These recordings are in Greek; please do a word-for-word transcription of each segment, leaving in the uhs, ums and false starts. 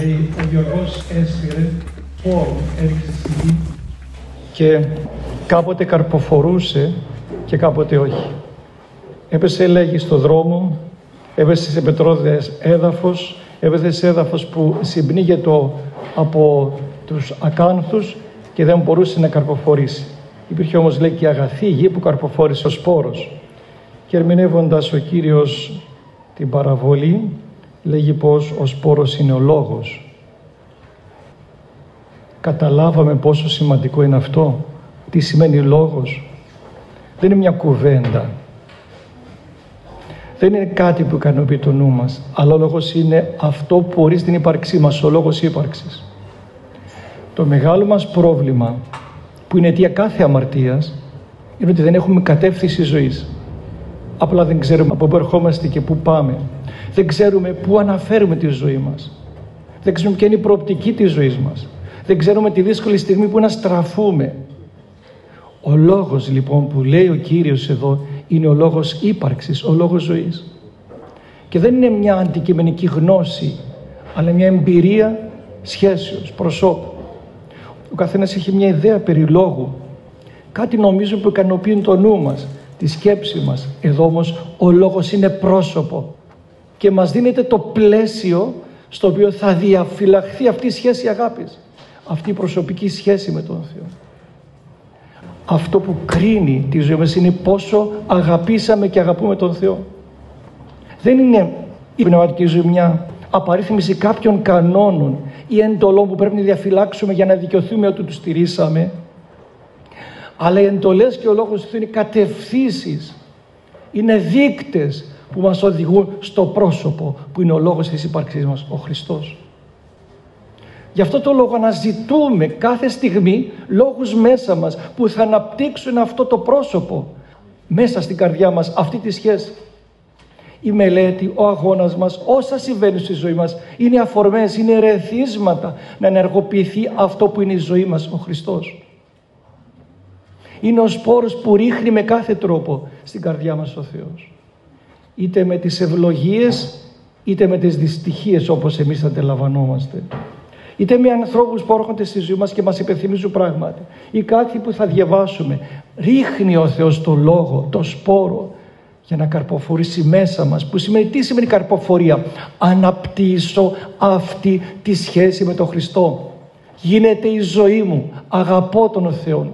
λέει ο Γιώργος έσφυρε πόρο, έριξε στη γη και κάποτε καρποφορούσε και κάποτε όχι. Έπεσε, λέγει, στο δρόμο, έπεσε σε πετρώδες έδαφος, έπεσε σε έδαφος που συμπνίγεται από τους ακάνθους και δεν μπορούσε να καρποφορήσει. Υπήρχε όμως, λέει, και αγαθή γη που καρποφόρησε ο σπόρος. Και ερμηνεύοντας ο Κύριος την παραβολή, λέγει πως ο σπόρος είναι ο λόγος. Καταλάβαμε πόσο σημαντικό είναι αυτό? Τι σημαίνει λόγος? Δεν είναι μια κουβέντα. Δεν είναι κάτι που ικανοποιεί το νου μας, αλλά ο λόγος είναι αυτό που ορίζει την ύπαρξή μας, ο λόγος ύπαρξης. Το μεγάλο μας πρόβλημα, που είναι αιτία κάθε αμαρτίας, είναι ότι δεν έχουμε κατεύθυνση ζωής. Απλά δεν ξέρουμε από πού ερχόμαστε και πού πάμε. Δεν ξέρουμε πού αναφέρουμε τη ζωή μας. Δεν ξέρουμε ποια είναι η προοπτική της ζωής μας. Δεν ξέρουμε τη δύσκολη στιγμή που να στραφούμε. Ο λόγος λοιπόν που λέει ο Κύριος εδώ είναι ο λόγος ύπαρξης, ο λόγος ζωής. Και δεν είναι μια αντικειμενική γνώση, αλλά μια εμπειρία σχέσεως, προσώπου. Ο καθένας έχει μια ιδέα περί λόγου. Κάτι νομίζω που ικανοποιεί το νου μας, τη σκέψη μας. Εδώ όμως ο λόγος είναι πρόσωπο και μας δίνεται το πλαίσιο στο οποίο θα διαφυλαχθεί αυτή η σχέση αγάπης, αυτή η προσωπική σχέση με τον Θεό. Αυτό που κρίνει τη ζωή μας είναι πόσο αγαπήσαμε και αγαπούμε τον Θεό. Δεν είναι η πνευματική ζωή μια απαρίθμηση κάποιων κανόνων ή εντολών που πρέπει να διαφυλάξουμε για να δικαιωθούμε ότι τους στηρίσαμε, αλλά οι εντολές και ο λόγος του Θεού είναι κατευθύνσεις, είναι δείκτες που μας οδηγούν στο πρόσωπο που είναι ο λόγος της ύπαρξής μας, ο Χριστός. Γι' αυτό το λόγο αναζητούμε κάθε στιγμή λόγους μέσα μας που θα αναπτύξουν αυτό το πρόσωπο μέσα στην καρδιά μας, αυτή τη σχέση. Η μελέτη, ο αγώνας μας, όσα συμβαίνουν στη ζωή μας είναι αφορμές, είναι ερεθίσματα να ενεργοποιηθεί αυτό που είναι η ζωή μας, ο Χριστός. Είναι ο σπόρος που ρίχνει με κάθε τρόπο στην καρδιά μας ο Θεός. Είτε με τις ευλογίες, είτε με τις δυστυχίες όπως εμείς αντιλαμβανόμαστε. Είτε με ανθρώπους που έρχονται στη ζωή μας και μας υπενθυμίζουν πράγματι. Ή κάτι που θα διαβάσουμε. Ρίχνει ο Θεός το λόγο, το σπόρο για να καρποφορήσει μέσα μας. Που σημαίνει, τι σημαίνει καρποφορία? Αναπτύσσω αυτή τη σχέση με τον Χριστό. Γίνεται η ζωή μου. Αγαπώ τον Θεό.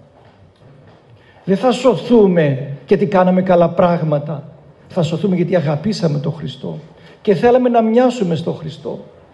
Δεν θα σωθούμε γιατί κάναμε καλά πράγματα. Θα σωθούμε γιατί αγαπήσαμε τον Χριστό και θέλαμε να μοιάσουμε στον Χριστό.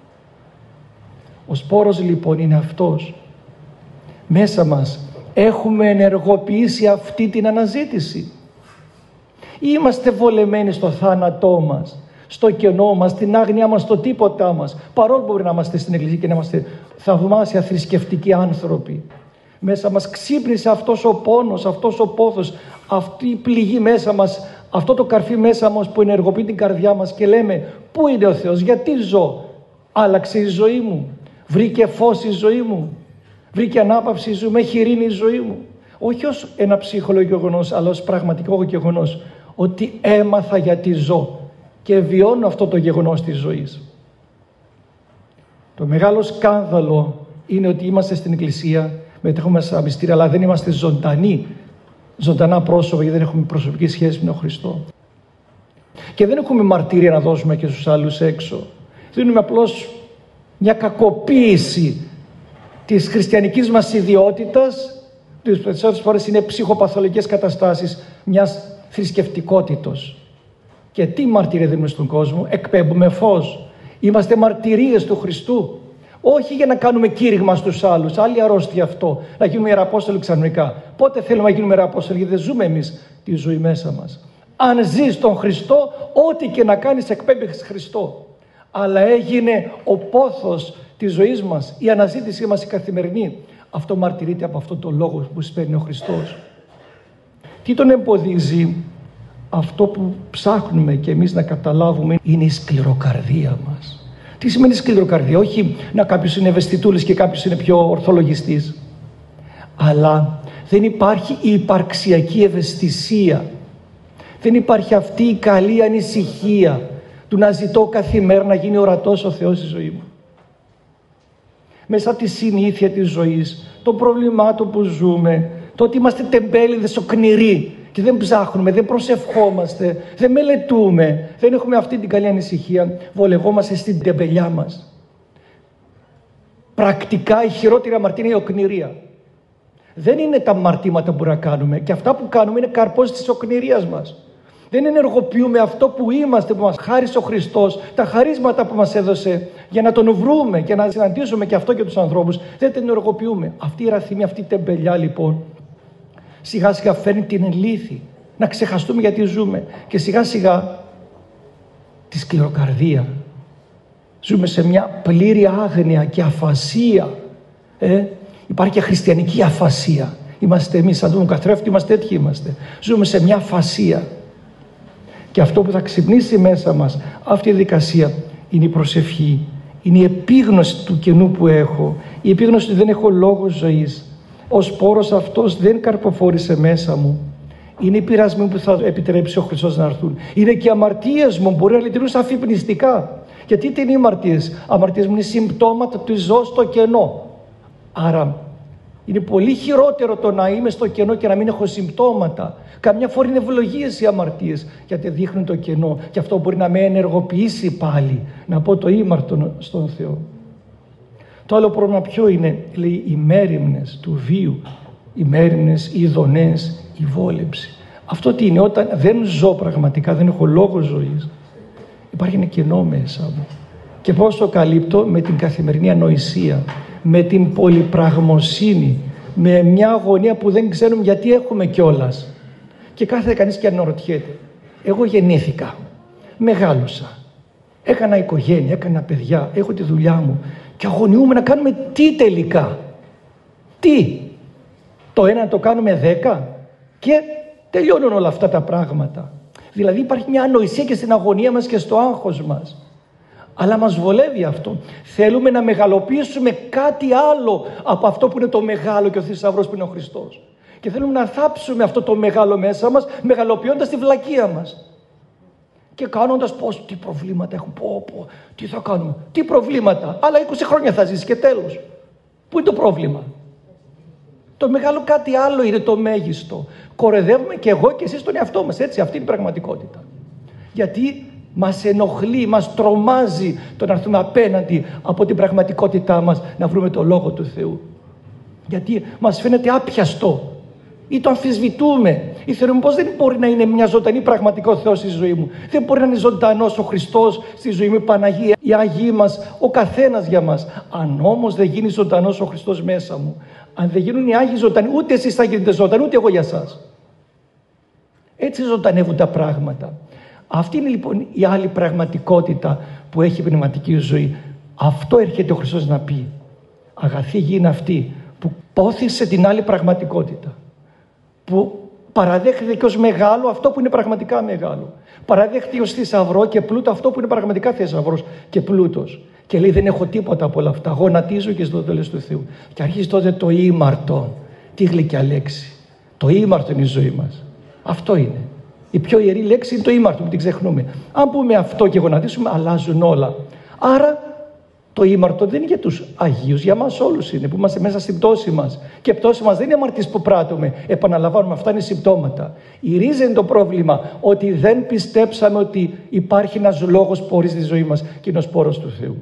Ο σπόρος λοιπόν είναι αυτός. Μέσα μας έχουμε ενεργοποιήσει αυτή την αναζήτηση. Ή είμαστε βολεμένοι στο θάνατό μας, στο κενό μας, στην άγνοιά μας, στο τίποτά μας, παρόλο που μπορεί να είμαστε στην Εκκλησία και να είμαστε θαυμάσια θρησκευτικοί άνθρωποι. Μέσα μας ξύπνησε αυτός ο πόνος, αυτός ο πόθος, αυτή η πληγή μέσα μας, αυτό το καρφί μέσα μας που ενεργοποιεί την καρδιά μας και λέμε, πού είναι ο Θεός, γιατί ζω? Άλλαξε η ζωή μου, βρήκε φως η ζωή μου, βρήκε ανάπαυση η ζωή μου, έχει ειρήνη η ζωή μου. Όχι ως ένα ψυχολογικό γεγονός, αλλά ως πραγματικό γεγονός, ότι έμαθα γιατί ζω και βιώνω αυτό το γεγονός της ζωής. Το μεγάλο σκάνδαλο είναι ότι είμαστε στην Εκκλησία, μετέχουμε στα μυστήρια, αλλά δεν είμαστε ζωντανοί, ζωντανά πρόσωπα, γιατί δεν έχουμε προσωπική σχέση με τον Χριστό. Και δεν έχουμε μαρτύρια να δώσουμε και στους άλλους έξω. Δίνουμε απλώς μια κακοποίηση της χριστιανικής μας ιδιότητας, τις περισσότερες φορές είναι ψυχοπαθολογικές καταστάσεις μιας θρησκευτικότητος. Και τι μαρτύρια δίνουμε στον κόσμο? Εκπέμπουμε φως. Είμαστε μαρτυρίες του Χριστού. Όχι για να κάνουμε κήρυγμα στους άλλους, άλλη αρρώστια αυτό, να γίνουμε ιεραπόστολοι ξαφνικά. Πότε θέλουμε να γίνουμε ιεραπόστολοι? Γιατί δεν ζούμε εμείς τη ζωή μέσα μας. Αν ζεις τον Χριστό, ό,τι και να κάνεις εκπέμπεις Χριστό. Αλλά έγινε ο πόθος της ζωής μας, η αναζήτησή μας η καθημερινή. Αυτό μαρτυρείται από αυτό το λόγο που σπέρνει ο Χριστός. Τι τον εμποδίζει? Αυτό που ψάχνουμε και εμείς να καταλάβουμε είναι η σκληροκαρδία μας. Τι σημαίνει σκληροκαρδία? Όχι να κάποιος είναι ευαισθητούλης και κάποιος είναι πιο ορθολογιστής. Αλλά δεν υπάρχει η υπαρξιακή ευαισθησία. Δεν υπάρχει αυτή η καλή ανησυχία του να ζητώ κάθε μέρα να γίνει ορατός ο Θεός στη ζωή μου. μέσα από τη συνήθεια της ζωής, των προβλημάτων που ζούμε, το ότι είμαστε τεμπέληδες οκνηροί και δεν ψάχνουμε, δεν προσευχόμαστε, δεν μελετούμε, δεν έχουμε αυτή την καλή ανησυχία, βολευόμαστε στην τεμπελιά μας. Πρακτικά η χειρότερη αμαρτία είναι η οκνηρία. Δεν είναι τα αμαρτήματα που να κάνουμε, και αυτά που κάνουμε είναι καρπός της οκνηρίας μας. Δεν ενεργοποιούμε αυτό που είμαστε, που μας χάρισε ο Χριστός, τα χαρίσματα που μας έδωσε για να τον βρούμε και να συναντήσουμε και αυτό και τους ανθρώπους. Δεν τα ενεργοποιούμε. Αυτή η ραθυμία, αυτή η τεμπελιά λοιπόν σιγά σιγά φέρνει την λύθη, να ξεχαστούμε γιατί ζούμε, και σιγά σιγά τη σκληροκαρδία. Ζούμε σε μια πλήρη άγνοια και αφασία. Ε? Υπάρχει και χριστιανική αφασία. Είμαστε εμείς, αν δούμε καθρέφτη, είμαστε τέτοιοι είμαστε. Ζούμε σε μια αφασία. Και αυτό που θα ξυπνήσει μέσα μας αυτή η δικασία είναι η προσευχή. Είναι η επίγνωση του κενού που έχω. Η επίγνωση ότι δεν έχω λόγο ζωής. Ο σπόρος αυτός δεν καρποφόρησε μέσα μου. Είναι οι πειρασμοί που θα επιτρέψει ο Χριστός να έρθουν. Είναι και οι αμαρτίες μου, μπορεί να λειτουργούν σαν αφυπνιστικά. Γιατί τι είναι οι αμαρτίες? Αμαρτίες μου είναι συμπτώματα του ζω στο κενό. Άρα είναι πολύ χειρότερο το να είμαι στο κενό και να μην έχω συμπτώματα. Καμιά φορά είναι ευλογίες οι αμαρτίες, γιατί δείχνουν το κενό, και αυτό μπορεί να με ενεργοποιήσει πάλι, να πω το ήμαρτο στον Θεό. Το άλλο πρόβλημα ποιο είναι? Λέει οι μέριμνες του βίου, οι μέριμνες, οι ειδονές, η βόλεψη. Αυτό τι είναι? Όταν δεν ζω πραγματικά, δεν έχω λόγο ζωής, υπάρχει ένα κενό μέσα μου. Και πώς το καλύπτω? Με την καθημερινή ανοησία, με την πολυπραγμοσύνη, με μια αγωνία που δεν ξέρουμε γιατί έχουμε κιόλας. Και κάθε κανείς και αναρωτιέται, εγώ γεννήθηκα, μεγάλωσα, έκανα οικογένεια, έκανα παιδιά, έχω τη δουλειά μου και αγωνιούμε να κάνουμε τι τελικά? Τι? Το ένα το κάνουμε δέκα και τελειώνουν όλα αυτά τα πράγματα. Δηλαδή υπάρχει μια ανοησία και στην αγωνία μας και στο άγχος μας. Αλλά μας βολεύει αυτό. Θέλουμε να μεγαλοποιήσουμε κάτι άλλο από αυτό που είναι το μεγάλο και ο θησαυρός που είναι ο Χριστός. Και θέλουμε να θάψουμε αυτό το μεγάλο μέσα μας, μεγαλοποιώντας τη βλακεία μας. Και κάνοντας πώς, τι προβλήματα έχουν, πω, πω, τι θα κάνουμε, τι προβλήματα, άλλα είκοσι χρόνια θα ζήσει και τέλος. Πού είναι το πρόβλημα? Το μεγάλο κάτι άλλο είναι το μέγιστο. Κορεδεύουμε και εγώ και εσείς τον εαυτό μας, έτσι, αυτή είναι η πραγματικότητα. Γιατί μας ενοχλεί, μας τρομάζει το να έρθουμε απέναντι από την πραγματικότητά μας να βρούμε το Λόγο του Θεού. Γιατί μας φαίνεται άπιαστο ή το αμφισβητούμε ή θεωρούμε πως δεν μπορεί να είναι μια ζωντανή πραγματικό Θεός στη ζωή μου. Δεν μπορεί να είναι ζωντανός ο Χριστός στη ζωή μου, η Παναγία, οι Άγιοι μας, ο καθένας για μας. Αν όμως δεν γίνει ζωντανός ο Χριστός μέσα μου, αν δεν γίνουν οι Άγιοι ζωντανοί, ούτε εσείς θα γίνετε ζωντανοί, ούτε εγώ για σας. Έτσι ζωντανεύουν τα πράγματα. Αυτή είναι λοιπόν η άλλη πραγματικότητα που έχει η πνευματική ζωή. Αυτό έρχεται ο Χριστός να πει. Αγαθή γη είναι αυτή που πόθησε την άλλη πραγματικότητα. Που παραδέχεται και ως μεγάλο αυτό που είναι πραγματικά μεγάλο. Παραδέχεται ως θησαυρό και πλούτο αυτό που είναι πραγματικά θησαυρός και πλούτος. Και λέει δεν έχω τίποτα από όλα αυτά. Γονατίζω και στο τέλος του Θεού. Και αρχίζει τότε το ήμαρτο. Τι γλυκιά λέξη. Το ήμαρτο είναι η ζωή μας. Αυτό είναι. Η πιο ιερή λέξη είναι το ήμαρτο που την ξεχνούμε. Αν πούμε αυτό και γονατίσουμε, αλλάζουν όλα. Άρα το ήμαρτο δεν είναι για τους Αγίους, για μας όλους είναι, που είμαστε μέσα στην πτώση μας. Και η πτώση μας δεν είναι αμαρτίες που πράττουμε. Επαναλαμβάνουμε, αυτά είναι συμπτώματα. Η ρίζα είναι το πρόβλημα, ότι δεν πιστέψαμε ότι υπάρχει ένας λόγος πορείας στη ζωή μας και είναι ο σπόρος του Θεού.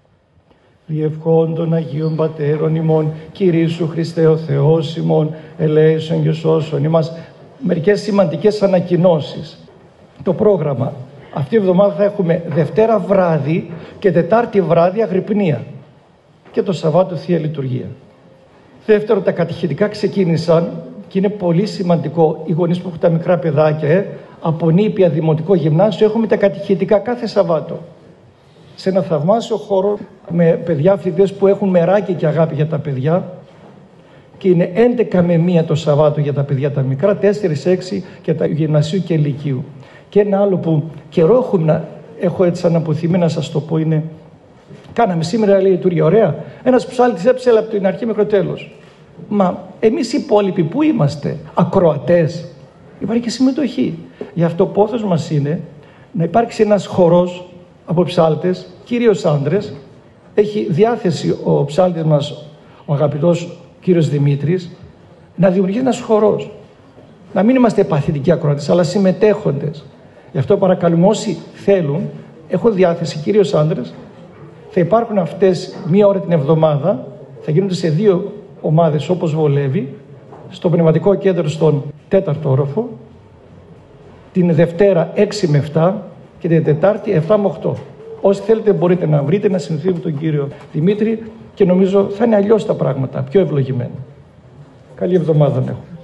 Διευχών των Αγίων Πατέρων ημών, Κυρίσου Χριστέ ο Θεός ημών, ελέησον και σώσον ημάς. Μερικές σημαντικές ανακοινώσεις. Το πρόγραμμα. Αυτή η εβδομάδα θα έχουμε Δευτέρα βράδυ και Τετάρτη βράδυ αγρυπνία. Και το Σαββάτο Θεία Λειτουργία. Δεύτερο, τα κατηχητικά ξεκίνησαν και είναι πολύ σημαντικό. Οι γονείς που έχουν τα μικρά παιδάκια, ε, από νήπια, δημοτικό, γυμνάσιο, έχουμε τα κατηχητικά κάθε Σαββάτο. Σε ένα θαυμάσιο χώρο με παιδιά φοιτητές που έχουν μεράκι και αγάπη για τα παιδιά. Και είναι έντεκα με μία το Σαββάτο για τα παιδιά τα μικρά, τέσσερα έξι για τα γυμνασίου και λυκείου. Και ένα άλλο που καιρό έχω, να, έχω έτσι αναποθυμεί να σας το πω είναι, κάναμε σήμερα λέει λειτουργία, ωραία. Ένας ψάλτης έψελε από την αρχή μέχρι το τέλος. Μα εμείς οι υπόλοιποι που είμαστε, ακροατές, υπάρχει και συμμετοχή. Γι' αυτό πόθος μας είναι να υπάρξει ένας χορός από ψάλτες, κυρίως άντρες, έχει διάθεση ο ψάλτης μας, ο αγαπητός κύριος Δημήτρης, να δημιουργήσει ένας χορός. Να μην είμαστε παθητικοί ακροατές, αλλά συμμετέχοντες. Γι' αυτό παρακαλούμε όσοι θέλουν, έχουν διάθεση, κυρίως άντρες, θα υπάρχουν αυτές μία ώρα την εβδομάδα, θα γίνονται σε δύο ομάδες όπως βολεύει, στο Πνευματικό Κέντρο στον τέταρτο όροφο, την Δευτέρα έξι με επτά και την Τετάρτη επτά με οκτώ. Όσοι θέλετε μπορείτε να βρείτε, να συνηθίσετε με τον κύριο Δημήτρη και νομίζω θα είναι αλλιώς τα πράγματα, πιο ευλογημένα. Καλή εβδομάδα να έχουμε.